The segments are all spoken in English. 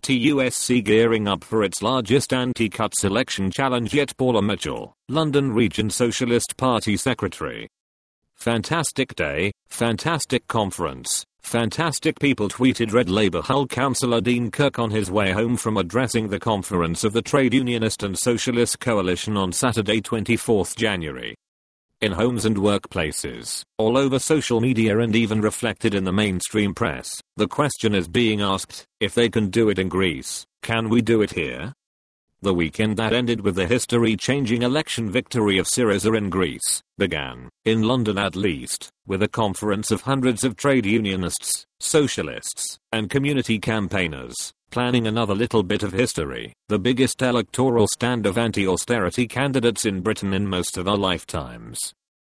TUSC gearing up for its largest anti-cuts election challenge yet. Paula Mitchell, London Region Socialist Party Secretary. Fantastic day, fantastic conference, fantastic people, tweeted Red Labour Hull councillor Dean Kirk on his way home from addressing the conference of the Trade Unionist and Socialist Coalition on Saturday 24 January. In homes and workplaces, all over social media and even reflected in the mainstream press, the question is being asked, if they can do it in Greece, can we do it here? The weekend that ended with the history-changing election victory of Syriza in Greece began, in London at least, with a conference of hundreds of trade unionists, socialists, and community campaigners, planning another little bit of history, the biggest electoral stand of anti-austerity candidates in Britain in most of our lifetimes.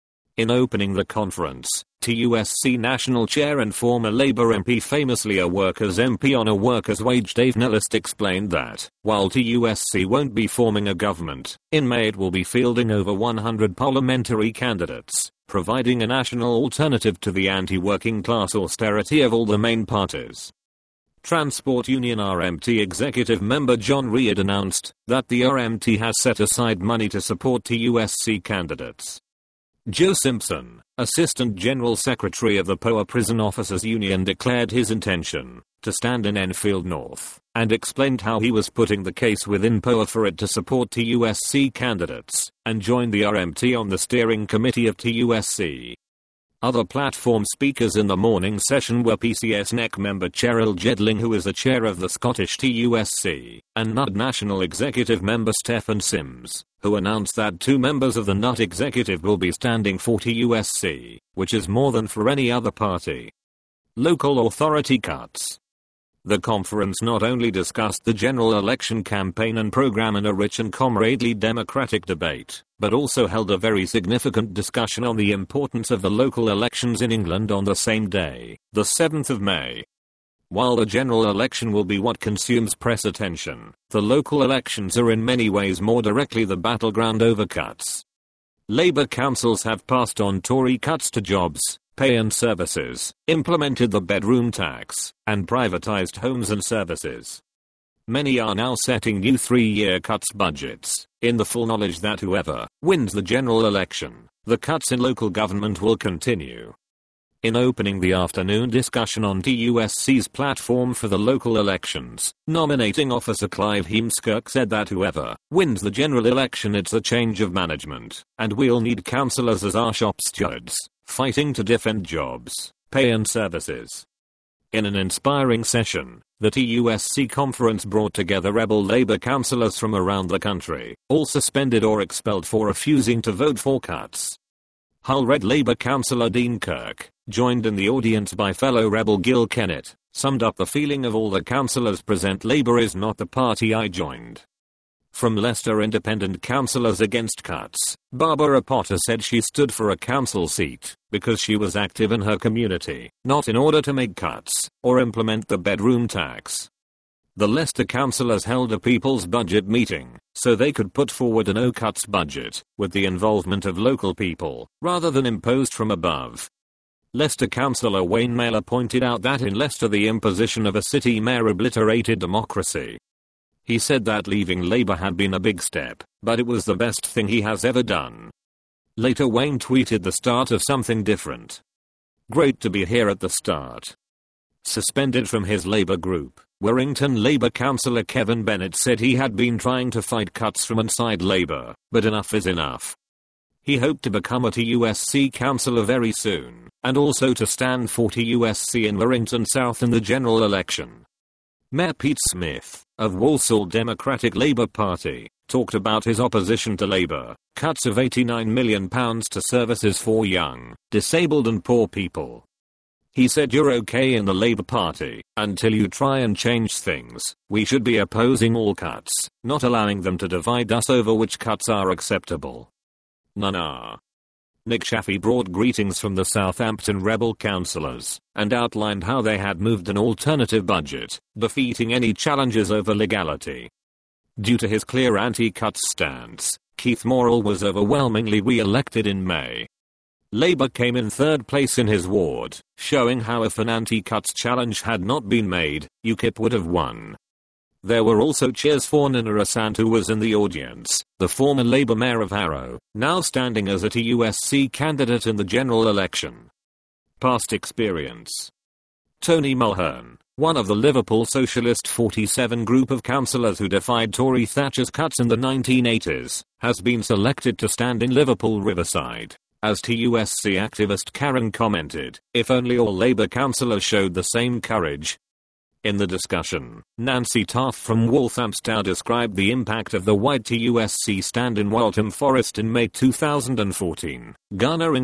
In opening the conference, TUSC National Chair and former Labour MP, famously a Workers' MP on a workers' wage, Dave Nellist, explained that, while TUSC won't be forming a government, in May it will be fielding over 100 parliamentary candidates, providing a national alternative to the anti-working class austerity of all the main parties. Transport Union RMT executive member John Reid announced that the RMT has set aside money to support TUSC candidates. Joe Simpson, Assistant General Secretary of the POA Prison Officers Union, declared his intention to stand in Enfield North and explained how he was putting the case within POA for it to support TUSC candidates and join the RMT on the steering committee of TUSC. Other platform speakers in the morning session were PCS NEC member Cheryl Jedling, who is the chair of the Scottish TUSC, and NUT National Executive member Stephen Sims, who announced that 2 members of the NUT executive will be standing for TUSC, which is more than for any other party. Local authority cuts. The conference not only discussed the general election campaign and program in a rich and comradely democratic debate, but also held a very significant discussion on the importance of the local elections in England on the same day, the 7th of May. While the general election will be what consumes press attention, the local elections are in many ways more directly the battleground over cuts. Labour councils have passed on Tory cuts to jobs, pay and services, implemented the bedroom tax, and privatised homes and services. Many are now setting new 3-year cuts budgets, in the full knowledge that whoever wins the general election, the cuts in local government will continue. In opening the afternoon discussion on TUSC's platform for the local elections, nominating officer Clive Heemskirk said that whoever wins the general election, it's a change of management, and we'll need councillors as our shop stewards, fighting to defend jobs, pay and services. In an inspiring session, the TUSC conference brought together rebel Labour councillors from around the country, all suspended or expelled for refusing to vote for cuts. Hull Red Labour councillor Dean Kirk, joined in the audience by fellow rebel Gil Kennett, summed up the feeling of all the councillors present: Labour is not the party I joined. From Leicester independent councillors against cuts, Barbara Potter said she stood for a council seat because she was active in her community, not in order to make cuts or implement the bedroom tax. The Leicester councillors held a people's budget meeting so they could put forward a no-cuts budget with the involvement of local people rather than imposed from above. Leicester councillor Wayne Mailer pointed out that in Leicester the imposition of a city mayor obliterated democracy. He said that leaving Labour had been a big step, but it was the best thing he has ever done. Later Wayne tweeted the start of something different. Great to be here at the start. Suspended from his Labour group, Warrington Labour councillor Kevin Bennett said he had been trying to fight cuts from inside Labour, but enough is enough. He hoped to become a TUSC councillor very soon, and also to stand for TUSC in Warrington South in the general election. Mayor Pete Smith, of Walsall Democratic Labour Party, talked about his opposition to Labour cuts of £89 million to services for young, disabled and poor people. He said, "You're okay in the Labour Party until you try and change things. We should be opposing all cuts, not allowing them to divide us over which cuts are acceptable." None are. Nick Shaffey brought greetings from the Southampton rebel councillors and outlined how they had moved an alternative budget, defeating any challenges over legality. Due to his clear anti-cuts stance, Keith Morrell was overwhelmingly re-elected in May. Labour came in third place in his ward, showing how if an anti-cuts challenge had not been made, UKIP would have won. There were also cheers for Nina Asant, who was in the audience, the former Labour mayor of Harrow, now standing as a TUSC candidate in the general election. Past experience. Tony Mulhern, one of the Liverpool Socialist 47 group of councillors who defied Tory Thatcher's cuts in the 1980s, has been selected to stand in Liverpool Riverside. As TUSC activist Karen commented, if only all Labour councillors showed the same courage. In the discussion, Nancy Taff from Walthamstow described the impact of the white TUSC stand in Waltham Forest in May 2014, garnering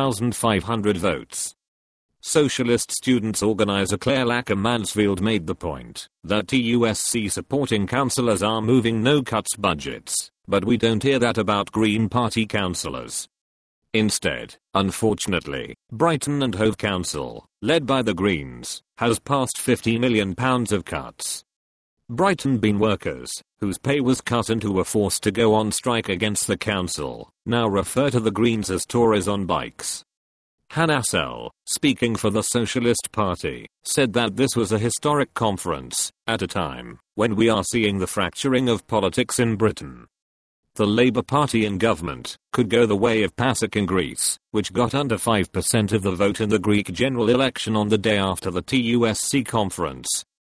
5,500 votes. Socialist students organiser Claire Lacker Mansfield made the point that TUSC supporting councillors are moving no cuts budgets, but we don't hear that about Green Party councillors. Instead, unfortunately, Brighton and Hove Council, led by the Greens, has passed £50 million of cuts. Brighton Bean workers, whose pay was cut and who were forced to go on strike against the council, now refer to the Greens as Tories on bikes. Hannah Sell, speaking for the Socialist Party, said that this was a historic conference, at a time when we are seeing the fracturing of politics in Britain. The Labour Party in government could go the way of PASOK in Greece, which got under 5% of the vote in the Greek general election on the day after the TUSC conference.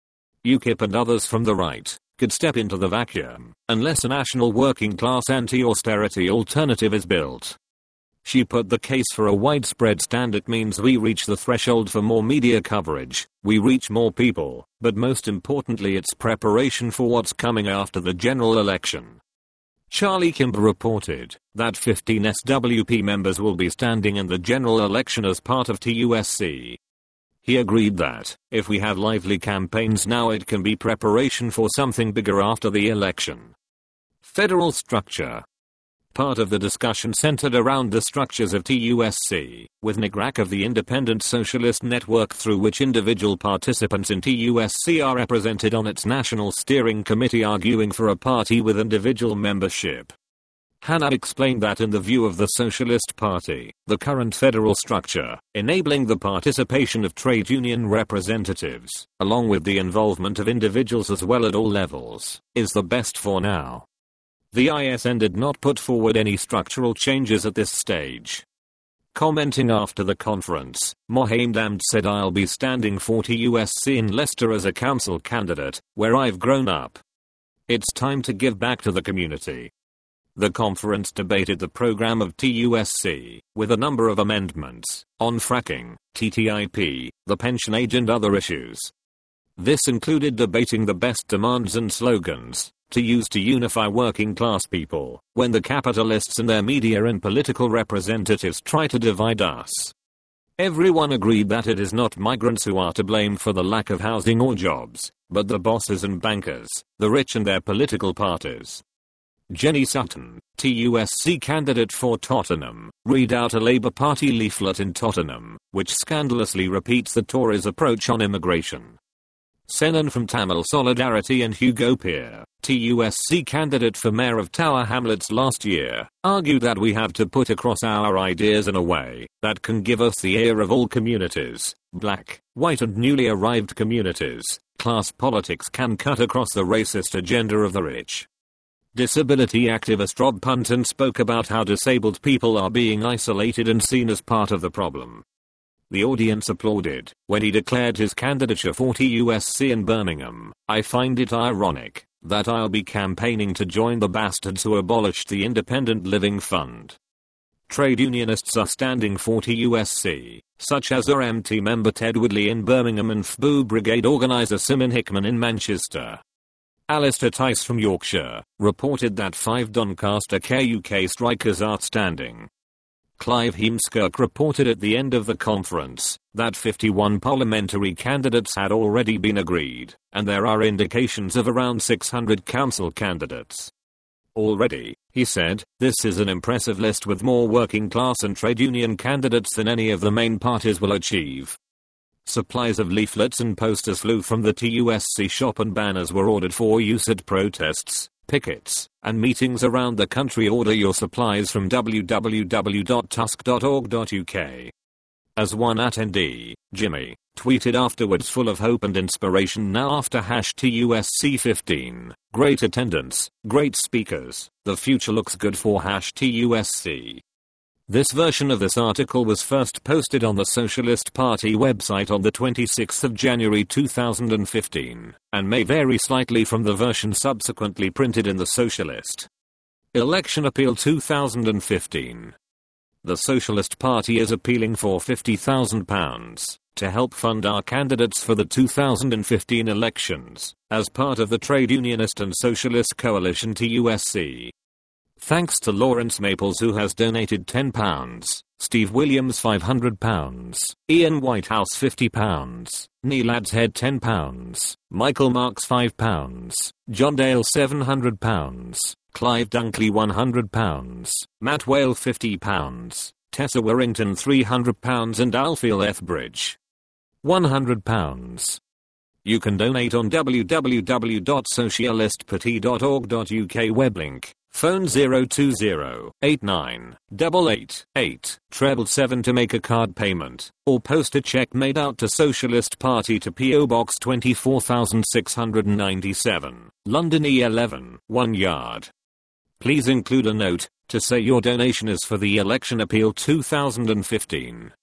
UKIP and others from the right could step into the vacuum unless a national working class anti-austerity alternative is built. She put the case for a widespread stand. It means we reach the threshold for more media coverage, we reach more people, but most importantly it's preparation for what's coming after the general election. Charlie Kimber reported that 15 SWP members will be standing in the general election as part of TUSC. He agreed that, if we have lively campaigns now, it can be preparation for something bigger after the election. Federal structure. Part of the discussion centered around the structures of TUSC, with Nick Rack of the Independent Socialist Network, through which individual participants in TUSC are represented on its National Steering Committee, arguing for a party with individual membership. Hannah explained that in the view of the Socialist Party, the current federal structure, enabling the participation of trade union representatives, along with the involvement of individuals as well at all levels, is the best for now. The ISN did not put forward any structural changes at this stage. Commenting after the conference, Mohamed Amd said, I'll be standing for TUSC in Leicester as a council candidate, where I've grown up. It's time to give back to the community. The conference debated the program of TUSC, with a number of amendments, on fracking, TTIP, the pension age and other issues. This included debating the best demands and slogans to use to unify working class people, when the capitalists and their media and political representatives try to divide us. Everyone agreed that it is not migrants who are to blame for the lack of housing or jobs, but the bosses and bankers, the rich and their political parties. Jenny Sutton, TUSC candidate for Tottenham, read out a Labour Party leaflet in Tottenham, which scandalously repeats the Tories' approach on immigration. Senan from Tamil Solidarity and Hugo Peer, TUSC candidate for mayor of Tower Hamlets last year, argued that we have to put across our ideas in a way that can give us the ear of all communities, black, white and newly arrived communities. Class politics can cut across the racist agenda of the rich. Disability activist Rob Punton spoke about how disabled people are being isolated and seen as part of the problem. The audience applauded when he declared his candidature for TUSC in Birmingham. I find it ironic that I'll be campaigning to join the bastards who abolished the Independent Living Fund. Trade unionists are standing for TUSC, such as RMT member Ted Woodley in Birmingham and FBU Brigade organiser Simon Hickman in Manchester. Alistair Tice from Yorkshire reported that 5 Doncaster KUK strikers are standing. Clive Heemskirk reported at the end of the conference that 51 parliamentary candidates had already been agreed, and there are indications of around 600 council candidates. Already, he said, this is an impressive list with more working class and trade union candidates than any of the main parties will achieve. Supplies of leaflets and posters flew from the TUSC shop and banners were ordered for use at protests, pickets, and meetings around the country. Order your supplies from www.tusk.org.uk. as one attendee, Jimmy, tweeted afterwards full of hope and inspiration now after #TUSC15. Great attendance, great speakers, the future looks good for #TUSC. This version of this article was first posted on the Socialist Party website on the 26th of January 2015, and may vary slightly from the version subsequently printed in the Socialist. Election Appeal 2015. The Socialist Party is appealing for £50,000 to help fund our candidates for the 2015 elections, as part of the Trade Unionist and Socialist Coalition TUSC. Thanks to Lawrence Maples, who has donated £10, Steve Williams £500, Ian Whitehouse £50, Neil Adshead £10, Michael Marks £5, John Dale £700, Clive Dunkley £100, Matt Whale £50, Tessa Warrington £300 and Alfie Lethbridge £100. You can donate on www.socialistparty.org.uk web link. Phone 020-89-88-8-777 to make a card payment, or post a check made out to Socialist Party to P.O. Box 24697, London E11, 1 yard. Please include a note to say your donation is for the Election Appeal 2015.